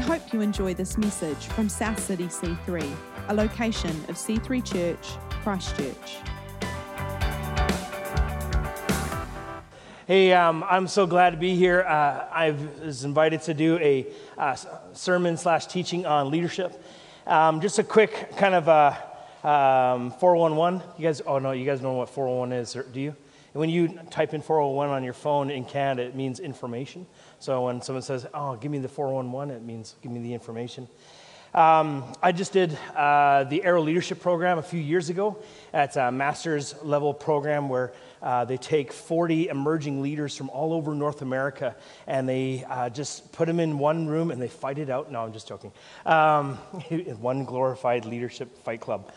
hope you enjoy this message from South City C3, a location of C3 Church, Christchurch. Hey, I'm so glad to be here. I was invited to do a sermon/teaching on leadership. Just a quick kind of 411. You guys know what 411 is, do you? When you type in 401 on your phone in Canada, it means information. So when someone says, "Oh, give me the 411," it means give me the information. I just did the Arrow Leadership Program a few years ago. It's a master's level program where they take 40 emerging leaders from all over North America and they just put them in one room and they fight it out. No, I'm just joking. One glorified leadership fight club.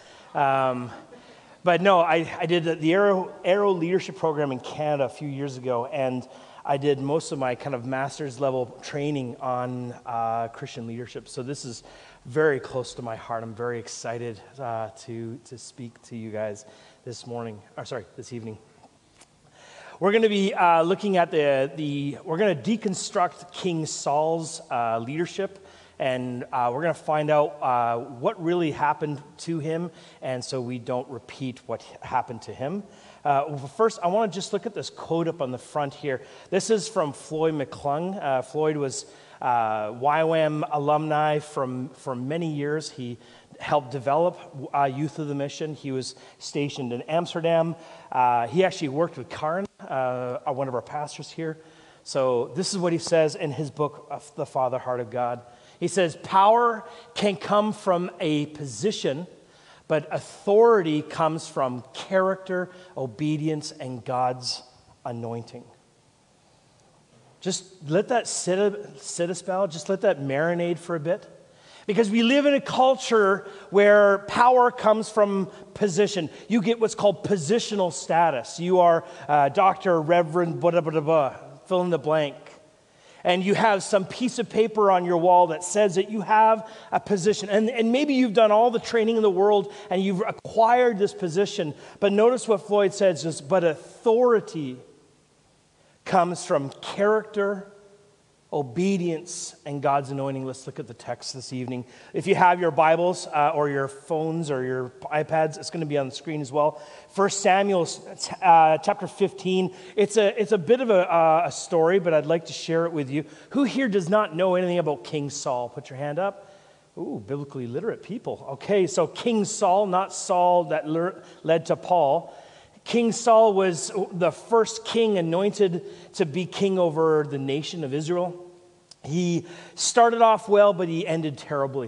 But no, I did the Arrow Leadership Program in Canada a few years ago, and I did most of my kind of master's level training on Christian leadership. So this is very close to my heart. I'm very excited to speak to you guys this evening. We're going to be looking at we're going to deconstruct King Saul's leadership. And we're going to find out what really happened to him, and so we don't repeat what happened to him. First, I want to just look at this quote up on the front here. This is from Floyd McClung. Floyd was YWAM alumni for many years. He helped develop Youth of the Mission. He was stationed in Amsterdam. He actually worked with Karen, one of our pastors here. So this is what he says in his book, The Father Heart of God. He says, power can come from a position, but authority comes from character, obedience, and God's anointing. Just let that sit a spell. Just let that marinate for a bit. Because we live in a culture where power comes from position. You get what's called positional status. You are Dr. Reverend, blah, blah, blah, blah, fill in the blank. And you have some piece of paper on your wall that says that you have a position. And maybe you've done all the training in the world and you've acquired this position. But notice what Floyd says, but authority comes from character, obedience, and God's anointing. Let's look at the text this evening. If you have your Bibles or your phones or your iPads, it's going to be on the screen as well. 1 Samuel chapter 15. It's a bit of a story, but I'd like to share it with you. Who here does not know anything about King Saul? Put your hand up. Ooh, biblically literate people. Okay, so King Saul, not Saul that led to Paul. King Saul was the first king anointed to be king over the nation of Israel. He started off well, but he ended terribly.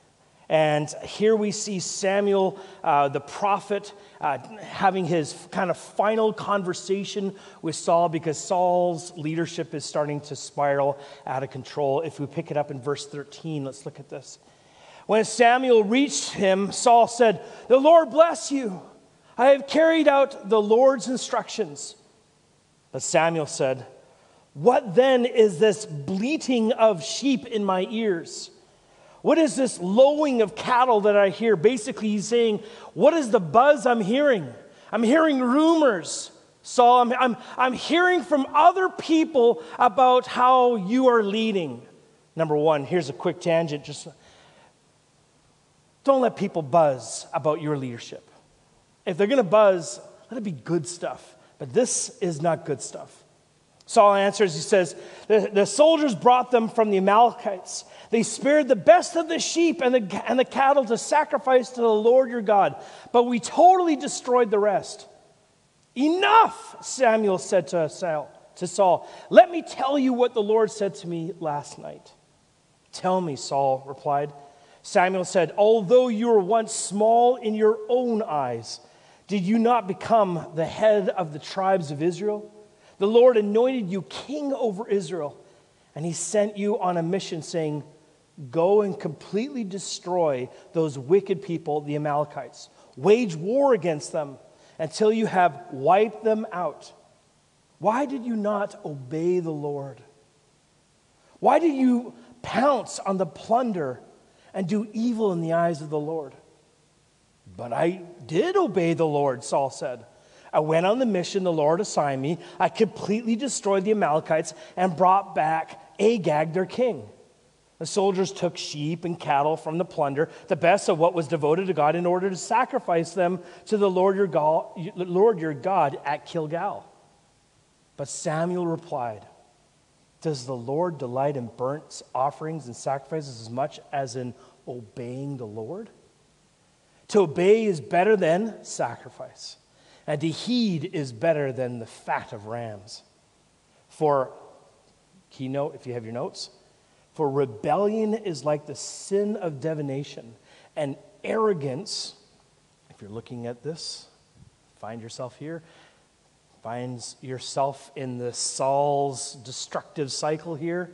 And here we see Samuel, the prophet, having his kind of final conversation with Saul because Saul's leadership is starting to spiral out of control. If we pick it up in verse 13, let's look at this. When Samuel reached him, Saul said, "The Lord bless you. I have carried out the Lord's instructions." But Samuel said, "What then is this bleating of sheep in my ears? What is this lowing of cattle that I hear?" Basically, he's saying, what is the buzz I'm hearing? I'm hearing rumors. Saul, I'm hearing from other people about how you are leading. Number one, here's a quick tangent. Just don't let people buzz about your leadership. If they're going to buzz, let it be good stuff. But this is not good stuff. Saul answers, he says, the soldiers brought them from the Amalekites. They spared the best of the sheep and the cattle to sacrifice to the Lord your God. But we totally destroyed the rest. Enough, Samuel said to Saul. Let me tell you what the Lord said to me last night. Tell me, Saul replied. Samuel said, although you were once small in your own eyes, did you not become the head of the tribes of Israel? The Lord anointed you king over Israel, and he sent you on a mission saying, go and completely destroy those wicked people, the Amalekites. Wage war against them until you have wiped them out. Why did you not obey the Lord? Why did you pounce on the plunder and do evil in the eyes of the Lord? But I did obey the Lord, Saul said. I went on the mission the Lord assigned me. I completely destroyed the Amalekites and brought back Agag, their king. The soldiers took sheep and cattle from the plunder, the best of what was devoted to God, in order to sacrifice them to the Lord your God at Gilgal. But Samuel replied, does the Lord delight in burnt offerings and sacrifices as much as in obeying the Lord? To obey is better than sacrifice, and to heed is better than the fat of rams. For, keynote if you have your notes, for rebellion is like the sin of divination, and arrogance, if you're looking at this, find yourself here, finds yourself in the Saul's destructive cycle here.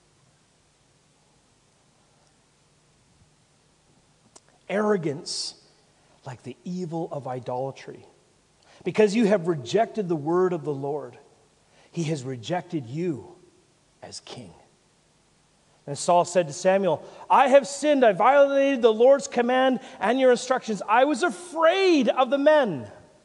Arrogance, like the evil of idolatry. Because you have rejected the word of the Lord, he has rejected you as king. And Saul said to Samuel, I have sinned. I violated the Lord's command and your instructions. I was afraid of the men.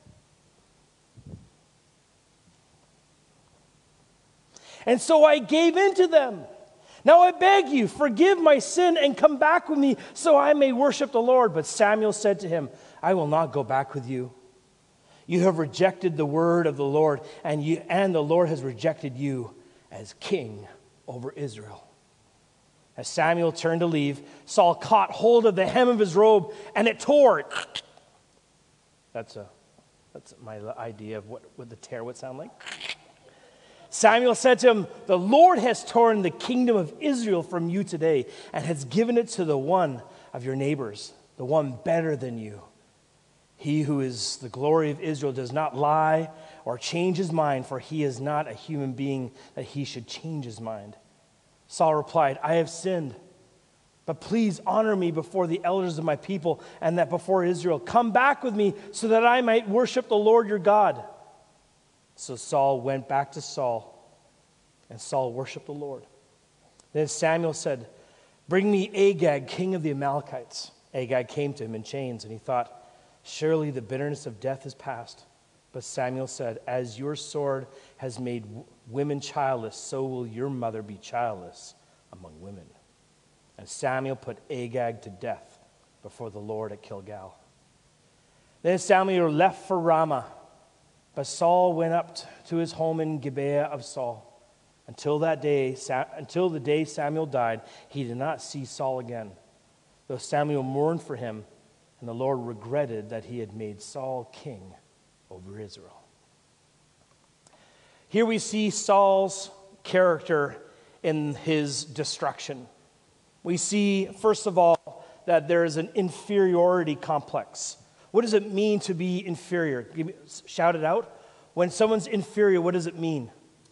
And so I gave in to them. Now I beg you, forgive my sin and come back with me so I may worship the Lord. But Samuel said to him, I will not go back with you. You have rejected the word of the Lord, and the Lord has rejected you as king over Israel. As Samuel turned to leave, Saul caught hold of the hem of his robe, and it tore. That's my idea of what the tear would sound like. Samuel said to him, the Lord has torn the kingdom of Israel from you today and has given it to the one of your neighbors, the one better than you. He who is the glory of Israel does not lie or change his mind, for he is not a human being that he should change his mind. Saul replied, I have sinned, but please honor me before the elders of my people and that before Israel. Come back with me so that I might worship the Lord your God. So Saul went back to Saul, and Saul worshiped the Lord. Then Samuel said, bring me Agag, king of the Amalekites. Agag came to him in chains, and he thought, surely the bitterness of death is past. But Samuel said, as your sword has made women childless, so will your mother be childless among women. And Samuel put Agag to death before the Lord at Gilgal. Then Samuel left for Ramah, but Saul went up to his home in Gibeah of Saul. Until the day Samuel died, he did not see Saul again, though Samuel mourned for him, and the Lord regretted that he had made Saul king over Israel. Here we see Saul's character in his destruction. We see, first of all, that there is an inferiority complex. What does it mean to be inferior? Shout it out. When someone's inferior, what does it mean?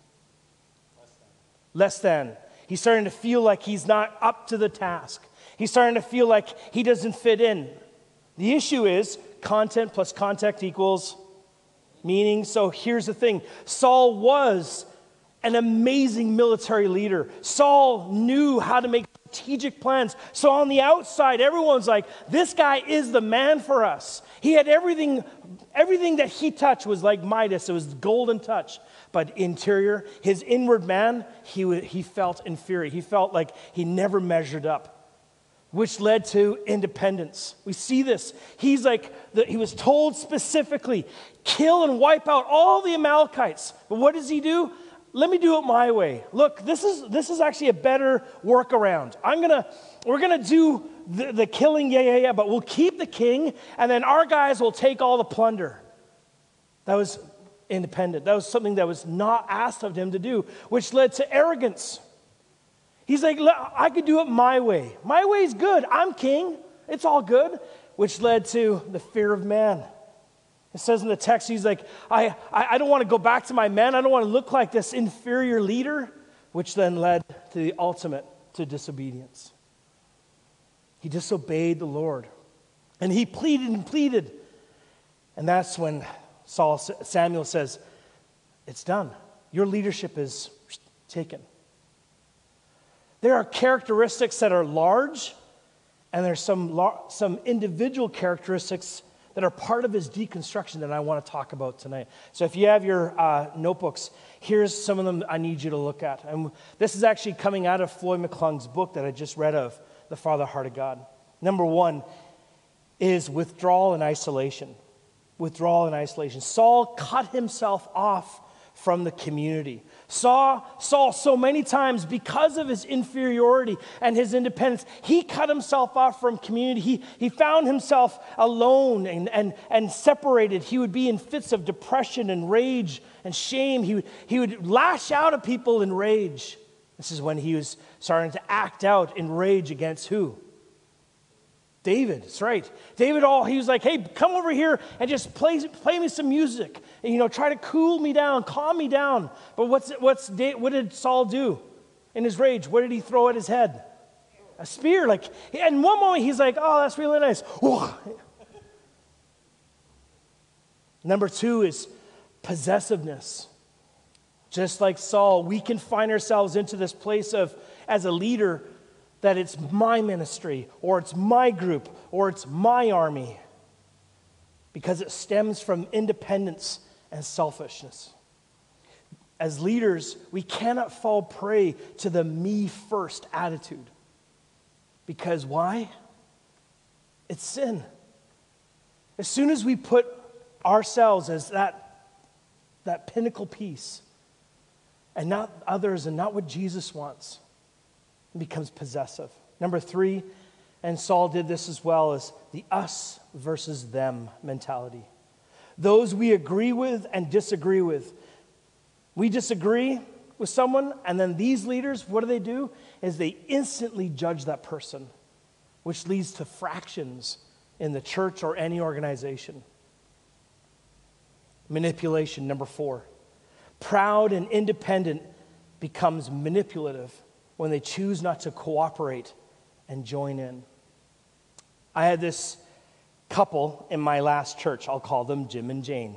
Less than. He's starting to feel like he's not up to the task. He's starting to feel like he doesn't fit in. The issue is content plus context equals meaning. So here's the thing. Saul was an amazing military leader. Saul knew how to make strategic plans. So on the outside, everyone's like, this guy is the man for us. He had everything that he touched was like Midas. It was golden touch. But interior, his inward man, he felt inferior. He felt like he never measured up, which led to independence. We see this. He was told specifically, kill and wipe out all the Amalekites. But what does he do? Let me do it my way. Look, this is actually a better workaround. We're gonna do the killing, but we'll keep the king, and then our guys will take all the plunder. That was independent. That was something that was not asked of him to do, which led to arrogance. He's like, I could do it my way. My way's good. I'm king. It's all good, which led to the fear of man. It says in the text, he's like, I don't want to go back to my men. I don't want to look like this inferior leader, which then led to the ultimate, to disobedience. He disobeyed the Lord. And he pleaded and pleaded. And that's when Samuel says, it's done. Your leadership is taken. There are characteristics that are large, and there's some individual characteristics that are part of his deconstruction that I want to talk about tonight. So if you have your notebooks, here's some of them I need you to look at. And this is actually coming out of Floyd McClung's book that I just read of, The Father Heart of God. Number one is withdrawal and isolation. Withdrawal and isolation. Saul cut himself off from the community. Saul so many times, because of his inferiority and his independence, he cut himself off from community. He found himself alone and separated. He would be in fits of depression and rage and shame. He would lash out at people in rage. This is when he was starting to act out in rage against who? David, that's right. David, he was like, hey, come over here and just play me some music. And, try to cool me down, calm me down. But what did Saul do in his rage? What did he throw at his head? A spear. And one moment he's like, oh, that's really nice. Number two is possessiveness. Just like Saul, we can find ourselves into this place of, as a leader, that it's my ministry, or it's my group, or it's my army, because it stems from independence and selfishness. As leaders, we cannot fall prey to the me-first attitude. Because why? It's sin. As soon as we put ourselves as that pinnacle piece, and not others, and not what Jesus wants, becomes possessive. Number three, and Saul did this as well, is the us versus them mentality. Those we agree with and disagree with. We disagree with someone, and then these leaders, what do? Is they instantly judge that person, which leads to fractions in the church or any organization. Manipulation, number four. Proud and independent becomes manipulative when they choose not to cooperate and join in. I had this couple in my last church. I'll call them Jim and Jane.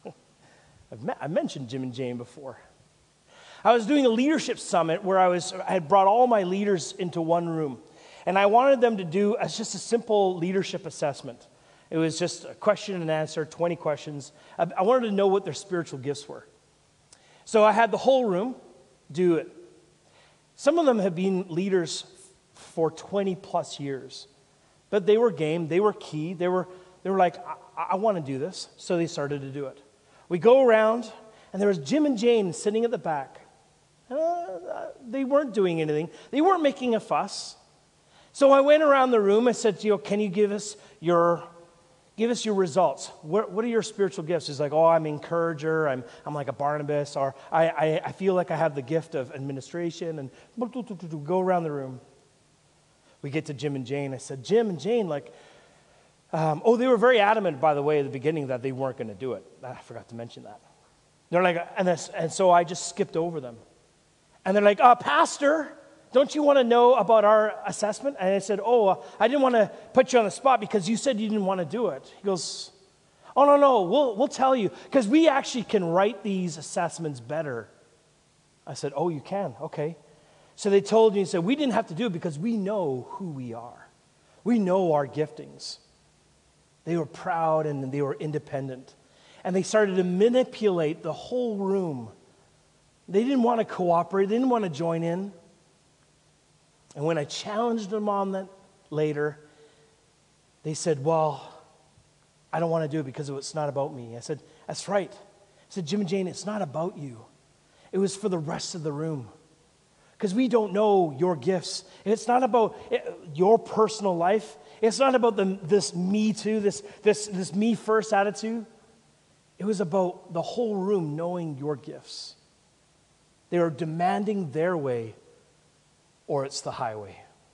I've mentioned Jim and Jane before. I was doing a leadership summit where I had brought all my leaders into one room. And I wanted them to do just a simple leadership assessment. It was just a question and answer, 20 questions. I wanted to know what their spiritual gifts were. So I had the whole room do it. Some of them have been leaders for 20 plus years, but they were game, they were key, they were like, I want to do this, so they started to do it. We go around, and there was Jim and Jane sitting at the back. They weren't doing anything. They weren't making a fuss. So I went around the room, I said, can you give us your results. What are your spiritual gifts? He's like, I'm an encourager. I'm like a Barnabas, or I feel like I have the gift of administration, and go around the room. We get to Jim and Jane. I said, Jim and Jane, they were very adamant, by the way, at the beginning that they weren't going to do it. I forgot to mention that. They're like, and so I just skipped over them. And they're like, Pastor, don't you want to know about our assessment? And I said, I didn't want to put you on the spot because you said you didn't want to do it. He goes, no, we'll tell you, because we actually can write these assessments better. I said, you can? Okay. So they told me, we didn't have to do it because we know who we are. We know our giftings. They were proud and they were independent. And they started to manipulate the whole room. They didn't want to cooperate. They didn't want to join in. And when I challenged them on that later, they said, I don't want to do it because it's not about me. I said, that's right. I said, Jim and Jane, it's not about you. It was for the rest of the room. Because we don't know your gifts. And it's not about your personal life. It's not about this me too, this me first attitude. It was about the whole room knowing your gifts. They were demanding their way, or it's the highway.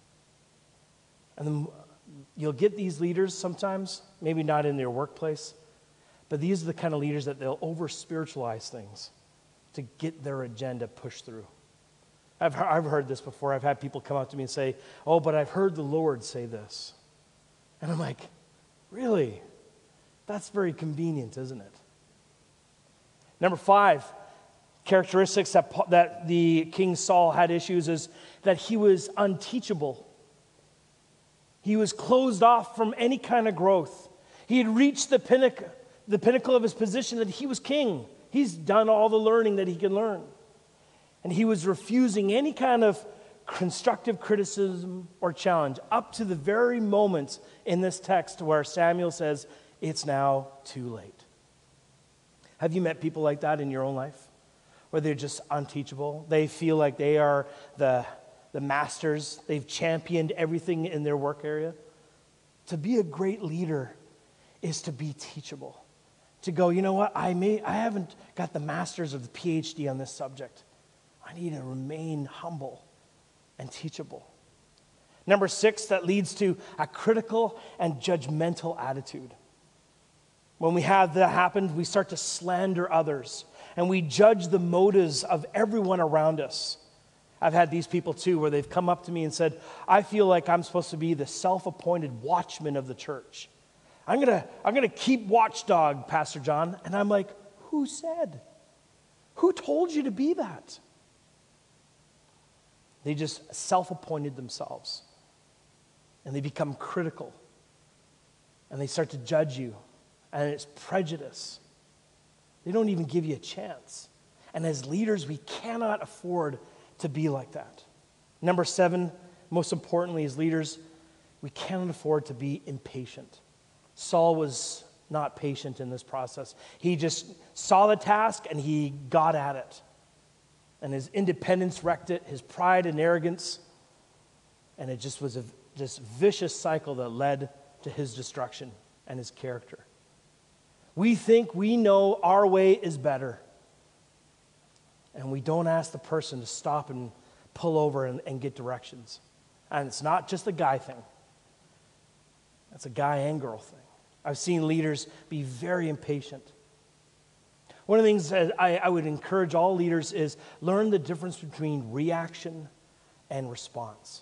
And then you'll get these leaders sometimes, maybe not in their workplace, but these are the kind of leaders that they'll over-spiritualize things to get their agenda pushed through. I've heard this before. I've had people come up to me and say, but I've heard the Lord say this. And I'm like, really? That's very convenient, isn't it? Number 5, characteristics that the King Saul had issues is that he was unteachable. He was closed off from any kind of growth. He had reached the pinnacle of his position that he was king. He's done all the learning that he can learn. And he was refusing any kind of constructive criticism or challenge up to the very moment in this text where Samuel says, it's now too late. Have you met people like that in your own life? Where they're just unteachable? They feel like they are the masters. They've championed everything in their work area. To be a great leader is to be teachable. To go, you know what, I haven't got the master's or the PhD on this subject. I need to remain humble and teachable. Number 6, that leads to a critical and judgmental attitude. When we have that happen, we start to slander others, and we judge the motives of everyone around us. I've had these people too, where they've come up to me and said, I feel like I'm supposed to be the self-appointed watchman of the church. I'm gonna keep watchdog, Pastor John. And I'm like, who said? Who told you to be that? They just self-appointed themselves. And they become critical. And they start to judge you. And it's prejudice. They don't even give you a chance. And as leaders, we cannot afford to be like that. Number 7, most importantly, as leaders, we cannot afford to be impatient. Saul was not patient in this process. He just saw the task and he got at it. And his independence wrecked it, his pride and arrogance. And it just was this vicious cycle that led to his destruction and his character. We think we know our way is better. And we don't ask the person to stop and pull over and get directions. And it's not just a guy thing. It's a guy and girl thing. I've seen leaders be very impatient. One of the things that I would encourage all leaders is learn the difference between reaction and response.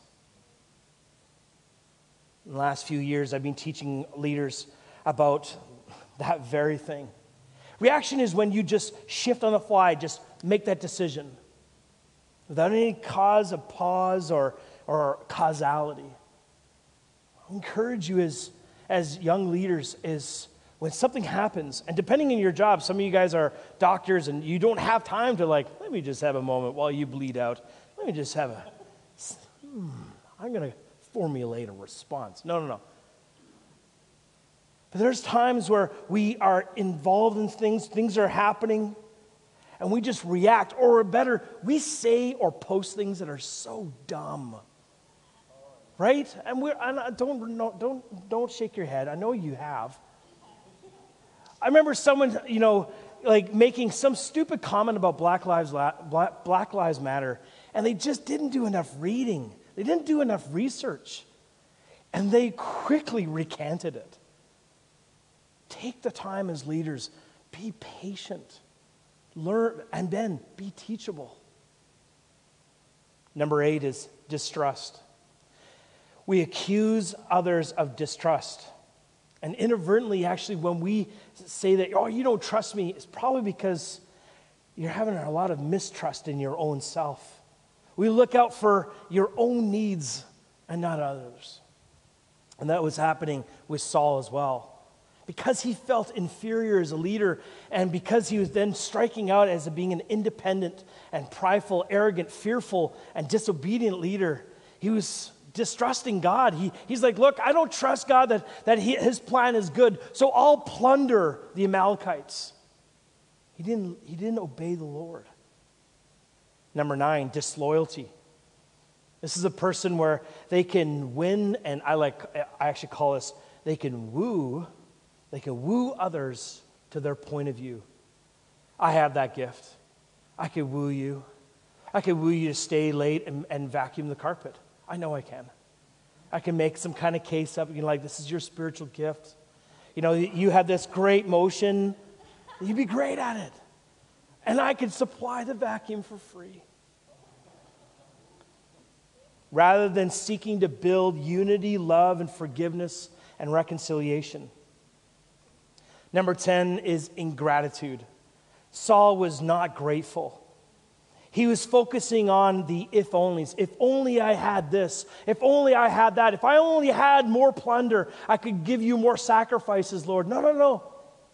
In the last few years, I've been teaching leaders about that very thing. Reaction is when you just shift on the fly, just make that decision without any cause of pause or causality. I encourage you as young leaders is when something happens, and depending on your job, some of you guys are doctors and you don't have time to let me just have a moment while you bleed out. Let me just have I'm going to formulate a response. No. But there's times where we are involved in things are happening, and we just react, or better, we say or post things that are so dumb. Right? And don't shake your head. I know you have. I remember someone, making some stupid comment about Black Lives Matter, and they just didn't do enough reading. They didn't do enough research, and they quickly recanted it. Take the time as leaders. Be patient. Learn, and then be teachable. Number 8 is distrust. We accuse others of distrust. And inadvertently, actually, when we say that, you don't trust me, it's probably because you're having a lot of mistrust in your own self. We look out for your own needs and not others. And that was happening with Saul as well. Because he felt inferior as a leader, and because he was then striking out as being an independent and prideful, arrogant, fearful, and disobedient leader, he was distrusting God. He's like, look, I don't trust God that his plan is good, so I'll plunder the Amalekites. He didn't obey the Lord. Number 9, disloyalty. This is a person where they can win, and I actually call this, they can woo others to their point of view. I have that gift. I could woo you. I could woo you to stay late and vacuum the carpet. I know I can. I can make some kind of case up. This is your spiritual gift. You have this great motion. You'd be great at it. And I could supply the vacuum for free. Rather than seeking to build unity, love, and forgiveness and reconciliation. Number 10 is ingratitude. Saul was not grateful. He was focusing on the if-onlys. If only I had this. If only I had that. If I only had more plunder, I could give you more sacrifices, Lord. No, no, no.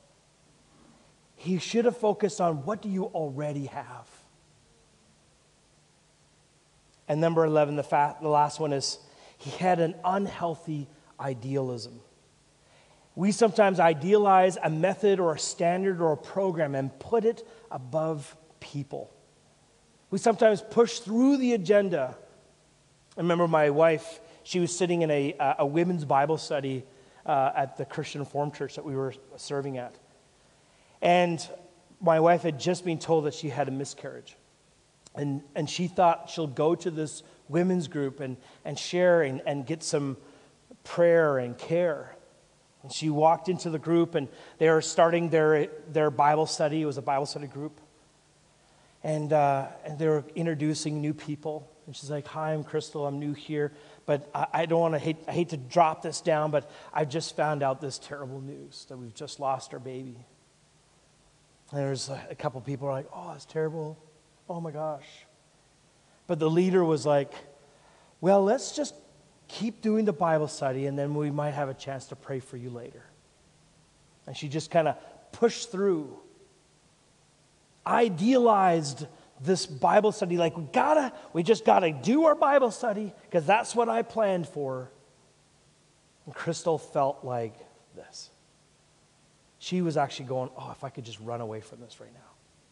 He should have focused on what do you already have. And number 11, the last one is he had an unhealthy idealism. We sometimes idealize a method or a standard or a program and put it above people. We sometimes push through the agenda. I remember my wife, she was sitting in a women's Bible study at the Christian Reformed Church that we were serving at. And my wife had just been told that she had a miscarriage. And she thought she'll go to this women's group and share and get some prayer and care. And she walked into the group, and they were starting their Bible study. It was a Bible study group. And they were introducing new people. And she's like, "Hi, I'm Crystal. I'm new here. But I hate to drop this down, but I just found out this terrible news that we've just lost our baby." And there's a couple people who are like, "Oh, that's terrible. Oh my gosh." But the leader was like, "Well, let's just keep doing the Bible study, and then we might have a chance to pray for you later." And she just kind of pushed through. Idealized this Bible study, like we just gotta do our Bible study because that's what I planned for. And Crystal felt like this. She was actually going, "Oh, if I could just run away from this right now."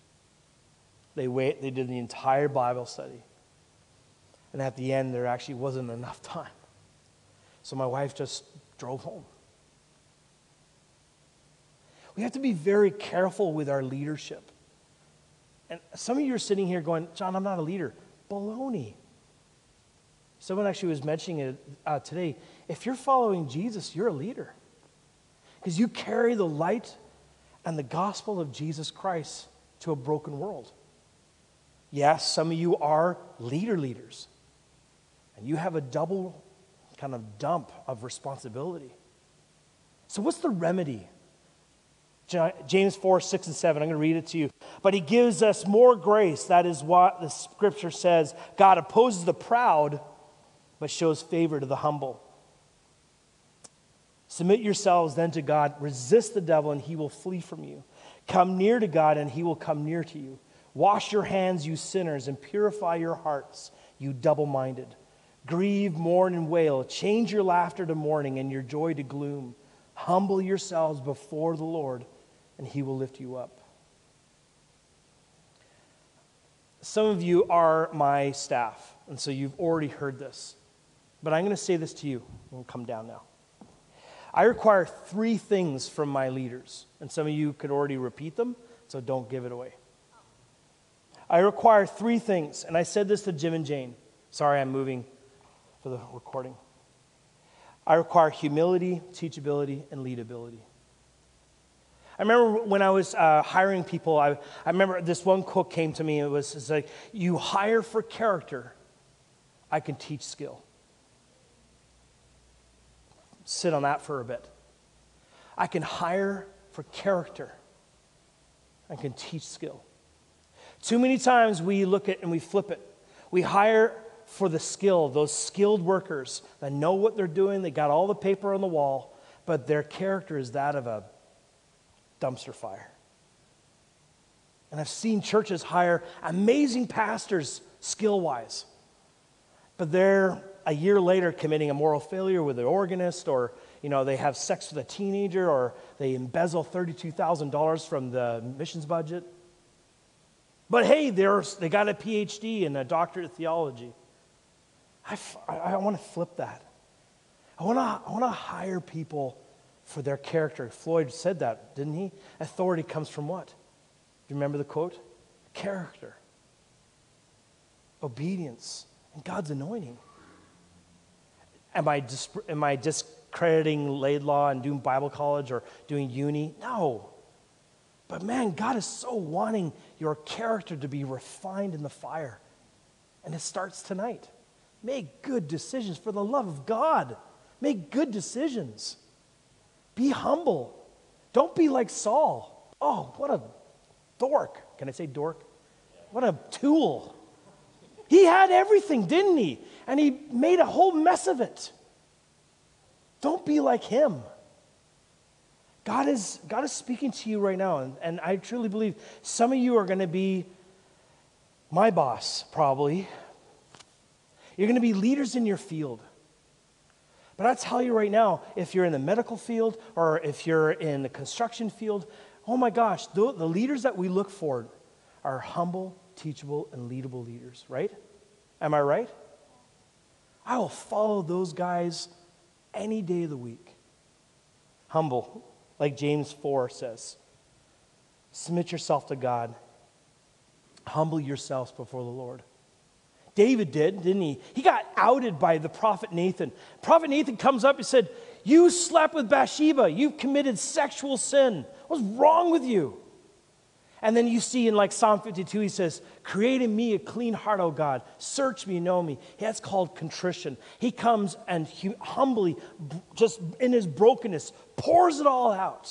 They did the entire Bible study. And at the end, there actually wasn't enough time. So my wife just drove home. We have to be very careful with our leadership. And some of you are sitting here going, "John, I'm not a leader." Baloney. Someone actually was mentioning it today. If you're following Jesus, you're a leader. Because you carry the light and the gospel of Jesus Christ to a broken world. Yes, some of you are leaders. And you have a double kind of dump of responsibility. So what's the remedy? James 4, 6, and 7. I'm going to read it to you. "But he gives us more grace." That is what the scripture says. "God opposes the proud, but shows favor to the humble. Submit yourselves then to God. Resist the devil, and he will flee from you. Come near to God, and he will come near to you. Wash your hands, you sinners, and purify your hearts, you double-minded. Grieve, mourn, and wail. Change your laughter to mourning and your joy to gloom. Humble yourselves before the Lord, and he will lift you up." Some of you are my staff, and so you've already heard this. But I'm going to say this to you. We'll come down now. I require 3 things from my leaders, and some of you could already repeat them, so don't give it away. I require 3 things, and I said this to Jim and Jane. Sorry, I'm moving for the recording. I require humility, teachability, and leadability. I remember when I was hiring people, I remember this one quote came to me. It's like, "You hire for character, I can teach skill." Sit on that for a bit. I can hire for character, I can teach skill. Too many times we look at and we flip it. We hire for the skill, those skilled workers that know what they're doing, they got all the paper on the wall, but their character is that of a dumpster fire. And I've seen churches hire amazing pastors skill-wise, but they're a year later committing a moral failure with an organist, or they have sex with a teenager, or they embezzle $32,000 from the missions budget. But hey, they got a PhD and a doctorate of theology. I want to flip that. I want to hire people for their character. Floyd said that, didn't he? Authority comes from what? Do you remember the quote? Character, obedience, and God's anointing. Am I discrediting Laidlaw and doing Bible college or doing uni? No. But man, God is so wanting your character to be refined in the fire. And it starts tonight. Make good decisions for the love of God. Make good decisions. Be humble. Don't be like Saul. Oh, what a dork. Can I say dork? What a tool. He had everything, didn't he? And he made a whole mess of it. Don't be like him. God is speaking to you right now, and I truly believe some of you are going to be my boss, probably. You're going to be leaders in your field. But I tell you right now, if you're in the medical field or if you're in the construction field, oh my gosh, the leaders that we look for are humble, teachable, and leadable leaders, right? Am I right? I will follow those guys any day of the week. Humble, like James 4 says. Submit yourself to God. Humble yourselves before the Lord. David did, didn't he? He got outed by the prophet Nathan. Prophet Nathan comes up and said, you slept with Bathsheba. You've committed sexual sin. What's wrong with you? And then you see in like Psalm 52, he says, create in me a clean heart, O God. Search me, know me. That's called contrition. He comes and humbly, just in his brokenness, pours it all out.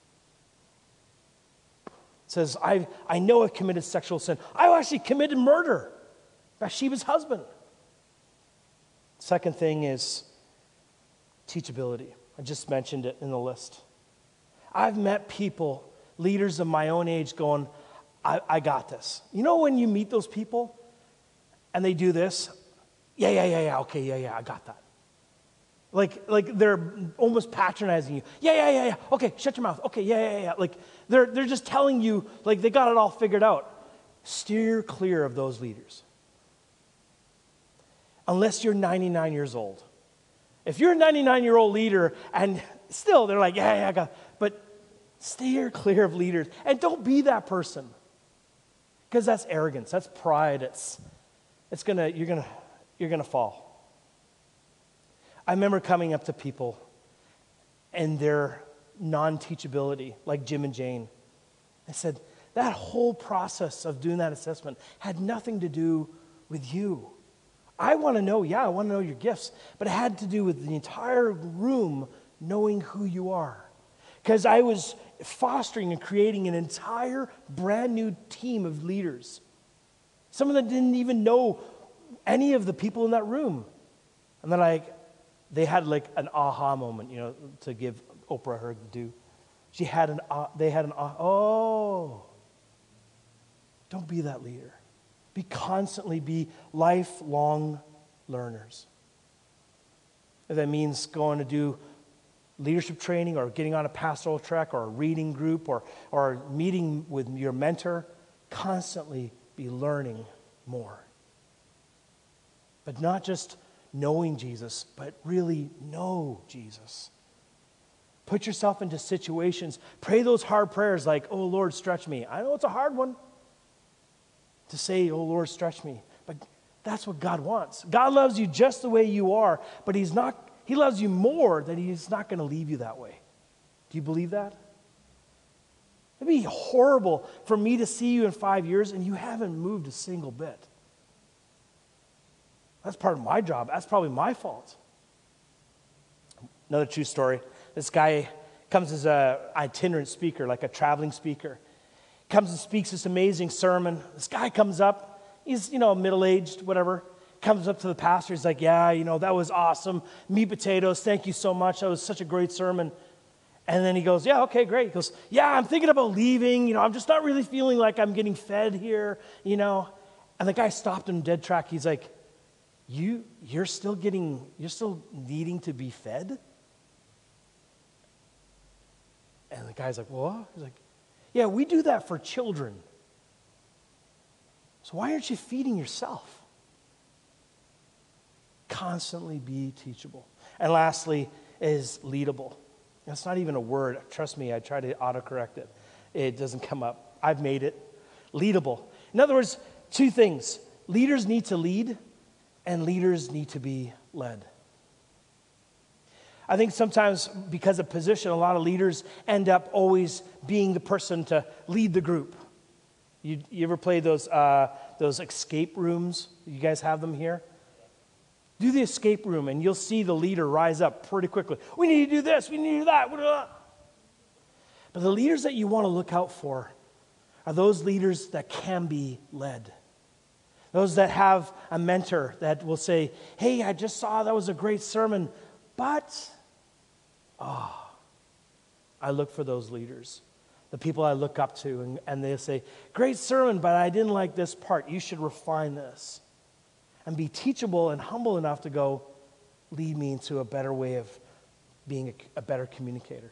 Says, I know I've committed sexual sin. I actually committed murder. Bathsheba's husband. Second thing is teachability. I just mentioned it in the list. I've met people, leaders of my own age, going, I got this. You know when you meet those people and they do this? Yeah, okay, I got that. Like they're almost patronizing you. Yeah. Okay, shut your mouth. Okay, yeah. Like they're just telling you like they got it all figured out. Steer clear of those leaders. Unless you're 99 years old. If you're a 99-year-old leader and still they're like, yeah, I got it. But steer clear of leaders. And don't be that person. Because that's arrogance, that's pride, you're gonna fall. I remember coming up to people and their non-teachability, like Jim and Jane. I said, that whole process of doing that assessment had nothing to do with you. I want to know your gifts, but it had to do with the entire room knowing who you are. Because I was fostering and creating an entire brand new team of leaders. Some of them didn't even know any of the people in that room. And then they had like an aha moment, to give Oprah her due. Don't be that leader. Be lifelong learners. If that means going to do leadership training or getting on a pastoral track or a reading group or meeting with your mentor, constantly be learning more. But not just knowing Jesus, but really know Jesus. Put yourself into situations. Pray those hard prayers like, oh, Lord, stretch me. I know it's a hard one to say, oh, Lord, stretch me. But that's what God wants. God loves you just the way you are, but He loves you more that He's not going to leave you that way. Do you believe that? It'd be horrible for me to see you in 5 years and you haven't moved a single bit. That's part of my job. That's probably my fault. Another true story. This guy comes as an itinerant speaker, like a traveling speaker. Comes and speaks this amazing sermon. This guy comes up. He's, middle-aged, whatever. Comes up to the pastor. He's like, yeah, that was awesome. Meat potatoes. Thank you so much. That was such a great sermon. And then he goes, yeah, okay, great. He goes, yeah, I'm thinking about leaving. I'm just not really feeling like I'm getting fed here, And the guy stopped him dead track. He's like, you're still needing to be fed? And the guy's like, what? He's like, yeah, we do that for children. So why aren't you feeding yourself? Constantly be teachable. And lastly is leadable. That's not even a word. Trust me, I try to autocorrect it. It doesn't come up. I've made it. Leadable. In other words, two things. Leaders need to lead, and leaders need to be led. I think sometimes because of position, a lot of leaders end up always being the person to lead the group. You ever play those escape rooms? You guys have them here? Do the escape room and you'll see the leader rise up pretty quickly. We need to do this, we need to do that. But the leaders that you want to look out for are those leaders that can be led. Those that have a mentor that will say, hey, I just saw that was a great sermon, but, I look for those leaders, the people I look up to, and they say, great sermon, but I didn't like this part. You should refine this. And be teachable and humble enough to go, lead me into a better way of being a better communicator.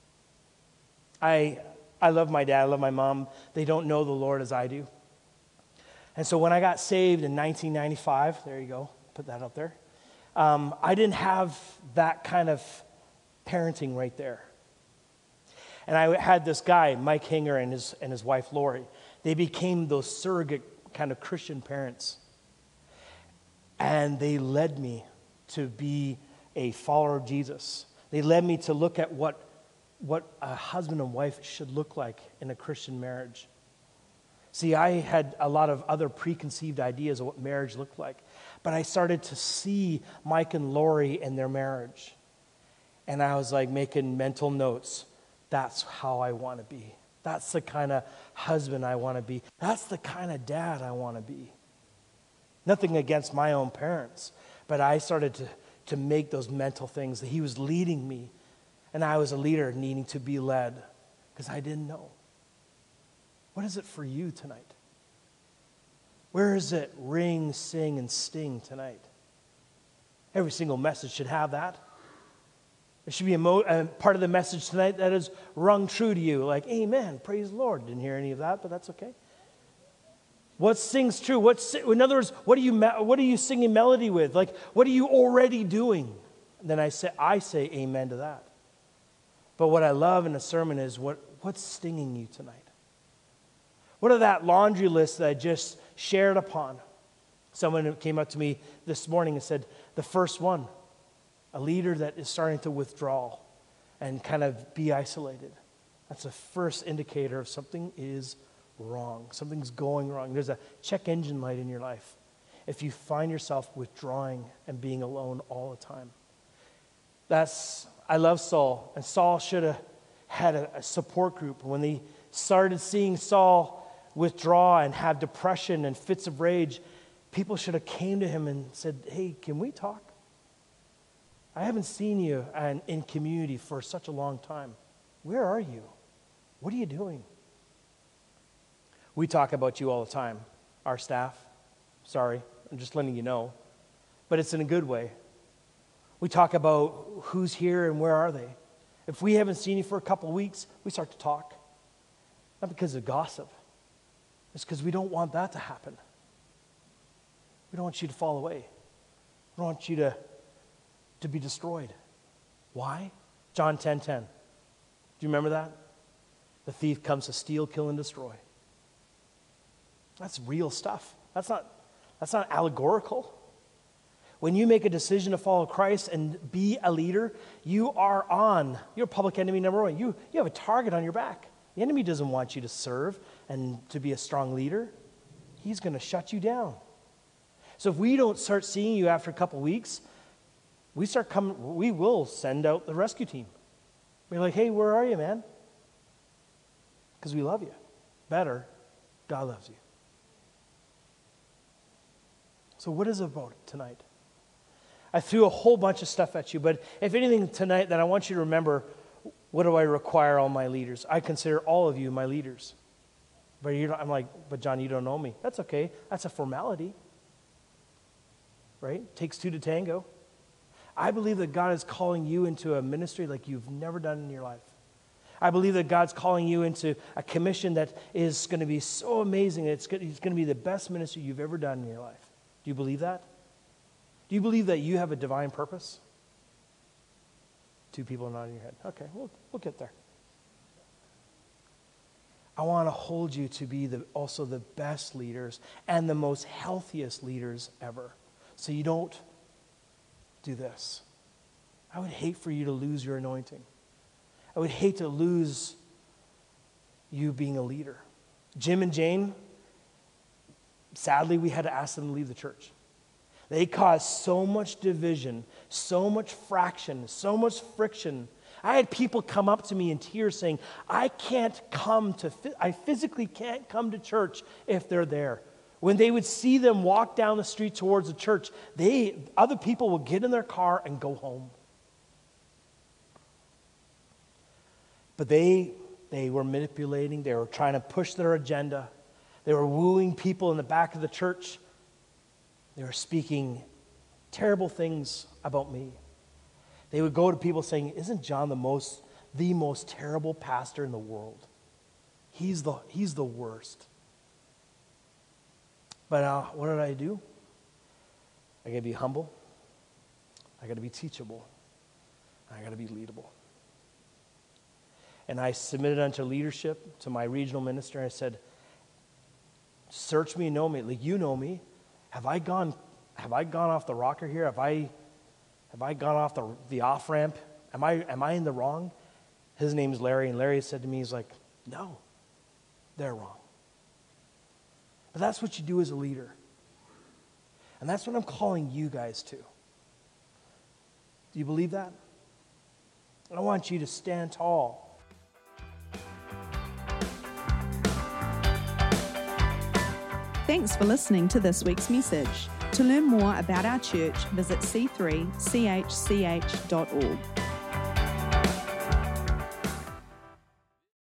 I love my dad, I love my mom. They don't know the Lord as I do. And so when I got saved in 1995, there you go, put that up there, I didn't have that kind of parenting right there. And I had this guy, Mike Hinger, and his wife, Lori. They became those surrogate kind of Christian parents. And they led me to be a follower of Jesus. They led me to look at what a husband and wife should look like in a Christian marriage. See, I had a lot of other preconceived ideas of what marriage looked like. But I started to see Mike and Lori and their marriage. And I was like making mental notes. That's how I want to be. That's the kind of husband I want to be. That's the kind of dad I want to be. Nothing against my own parents, but I started to make those mental things that he was leading me, and I was a leader needing to be led because I didn't know. What is it for you tonight? Where is it ring, sing, and sting tonight? Every single message should have that. There should be a part of the message tonight that is rung true to you, like, amen, praise the Lord. Didn't hear any of that, but that's okay. What sings true? In other words, what are you singing melody with? Like, what are you already doing? And then I say amen to that. But what I love in a sermon is what's stinging you tonight? What are that laundry list that I just shared upon? Someone came up to me this morning and said, the first one, a leader that is starting to withdraw and kind of be isolated. That's the first indicator of something is wrong. Something's going wrong. There's a check engine light in your life if you find yourself withdrawing and being alone all the time. I love Saul, and Saul should have had a support group. When they started seeing Saul withdraw and have depression and fits of rage, people should have came to him and said, hey, can we talk? I haven't seen you in community for such a long time. Where are you? What are you doing? We talk about you all the time, our staff. Sorry, I'm just letting you know. But it's in a good way. We talk about who's here and where are they. If we haven't seen you for a couple of weeks, we start to talk. Not because of gossip. It's because we don't want that to happen. We don't want you to fall away. We don't want you to be destroyed. Why? John 10:10. Do you remember that? The thief comes to steal, kill, and destroy. That's real stuff. That's not allegorical. When you make a decision to follow Christ and be a leader, you're public enemy number one. You have a target on your back. The enemy doesn't want you to serve and to be a strong leader. He's going to shut you down. So if we don't start seeing you after a couple weeks, we will send out the rescue team. We're like, hey, where are you, man? Because we love you. Better, God loves you. So what is it about tonight? I threw a whole bunch of stuff at you, but if anything tonight, then I want you to remember, what do I require all my leaders? I consider all of you my leaders. But I'm like, but John, you don't know me. That's okay. That's a formality. Right? Takes two to tango. I believe that God is calling you into a ministry like you've never done in your life. I believe that God's calling you into a commission that is going to be so amazing. It's going to be the best ministry you've ever done in your life. Do you believe that? Do you believe that you have a divine purpose? Two people nodding your head. Okay, we'll get there. I want to hold you to be also the best leaders and the most healthiest leaders ever. So you don't do this. I would hate for you to lose your anointing. I would hate to lose you being a leader. Jim and Jane, sadly, we had to ask them to leave the church. They caused so much division, so much fraction, so much friction. I had people come up to me in tears saying, I physically can't come to church if they're there. When they would see them walk down the street towards the church, other people would get in their car and go home. But they were manipulating. They were trying to push their agenda. They were wooing people in the back of the church. They were speaking terrible things about me. They would go to people saying, "Isn't John the most terrible pastor in the world? He's the worst." But what did I do? I got to be humble. I got to be teachable. I got to be leadable. And I submitted unto leadership, to my regional minister. I said, "Search me and know me. Like, you know me. Have I gone off the rocker here? Have I gone off the off ramp? Am I in the wrong?" His name's Larry, and Larry said to me, he's like, "No, they're wrong." But that's what you do as a leader. And that's what I'm calling you guys to. Do you believe that? I want you to stand tall. Thanks for listening to this week's message. To learn more about our church, visit c3chch.org.